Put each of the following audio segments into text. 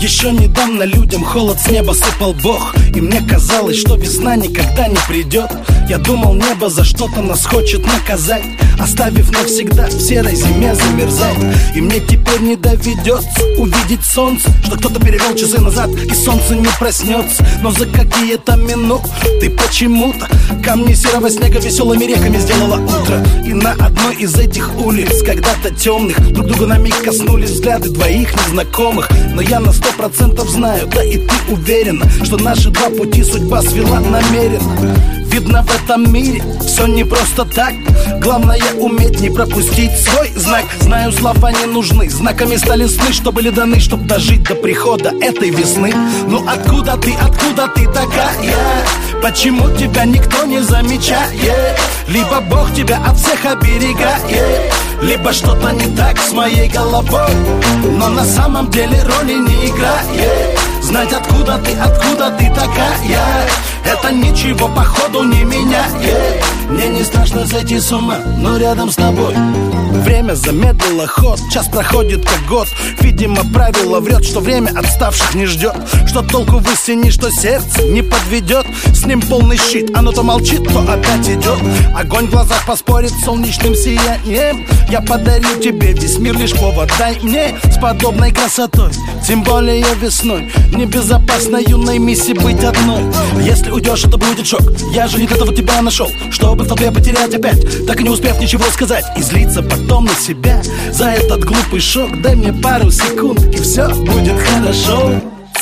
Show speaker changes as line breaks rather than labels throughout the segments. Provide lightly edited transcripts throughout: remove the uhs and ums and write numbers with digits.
Еще недавно людям холод с неба сыпал Бог, и мне казалось, что весна никогда не придет. Я думал, небо за что-то нас хочет наказать, оставив навсегда в серой зиме замерзать. И мне теперь не доведется увидеть солнце, что кто-то перевел часы назад, и солнце не проснется. Но за какие-то минуты ты почему-то камни серого снега веселыми реками сделала утро. И на одной из этих улиц, когда-то темных, друг друга на миг коснулись взгляды двоих незнакомых. Но я на 100% знаю, да и ты уверена, что наши два пути судьба свела намеренно. Видно, в этом мире все не просто так. Главное уметь не пропустить свой знак. Знаю, слова не нужны, знаками стали сны, что были даны, чтоб дожить до прихода этой весны. Ну откуда ты такая? Почему тебя никто не замечает? Либо Бог тебя от всех оберегает, либо что-то не так с моей головой, но на самом деле роли не играет. Знать откуда ты такая, это ничего походу не меняет. Мне не страшно сойти с ума, но рядом с тобой. Время замедлило ход, час проходит как год. Видимо, правило врет, что время отставших не ждет. Что толку в истине, что сердце не подведет. С ним полный щит, оно то молчит, то опять идет. Огонь в глазах поспорит с солнечным сиянием. Я подарю тебе весь мир, лишь повод дай мне. С подобной красотой, тем более весной, небезопасно юной миссе быть одной. Если уйдешь, это будет шок. Я же не для того тебя нашел, чтобы в толпе потерять опять, так и не успев ничего сказать, и злиться потом на себя за этот глупый шок. Дай мне пару секунд, и все будет хорошо.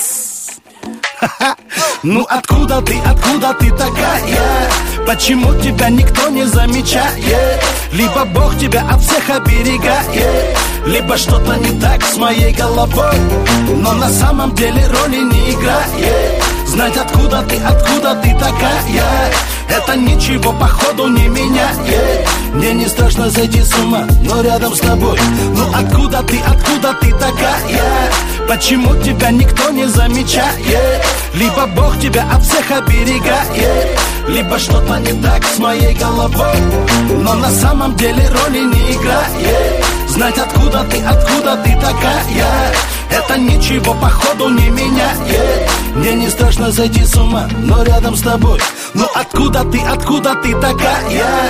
Ну откуда ты такая? Почему тебя никто не замечает? Либо Бог тебя от всех оберегает, либо что-то не так с моей головой, но на самом деле роли не играет. Знать откуда ты такая, это ничего походу не меняет. Мне не страшно зайти с ума, но рядом с тобой. Ну откуда ты такая? Почему тебя никто не замечает? Либо Бог тебя от всех оберегает, либо что-то не так с моей головой, но на самом деле роли не играет. Знать откуда ты такая, это ничего походу не меняет. Мне не страшно зайти с ума, но рядом с тобой. Ну откуда ты такая?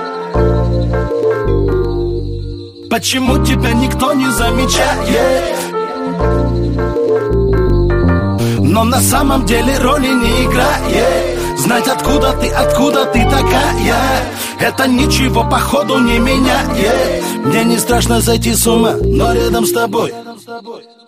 Почему тебя никто не замечает? Но на самом деле роли не играет. Знать откуда ты такая, это ничего походу не меняет. Мне не страшно зайти с ума, но рядом с тобой.